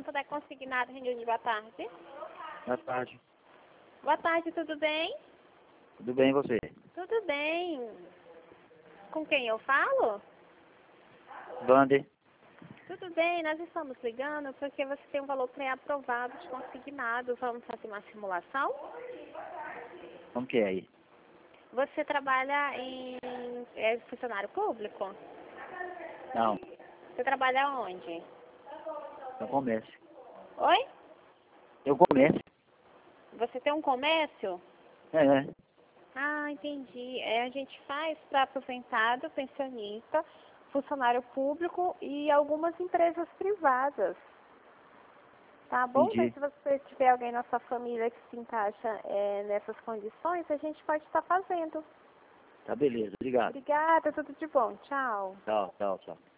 Banco da Consignado, Rio de Boa tarde. Boa tarde. Boa tarde, tudo bem? Tudo bem, e você? Tudo bem. Com quem eu falo? Wander. Tudo bem, nós estamos ligando porque você tem um valor pré-aprovado de consignado. Vamos fazer uma simulação? Como que é aí? Você trabalha em... é funcionário público? Não, Você trabalha onde? eu comércio. Oi? Eu comércio. Você tem um comércio? É. Ah, entendi. A gente faz para aposentado, pensionista, funcionário público e algumas empresas privadas. Tá bom? Mas Entendi. se você tiver alguém na sua família que se encaixa nessas condições, a gente pode estar fazendo. Tá beleza, obrigado. Obrigada, tudo de bom. Tchau. Tchau, tchau, tchau.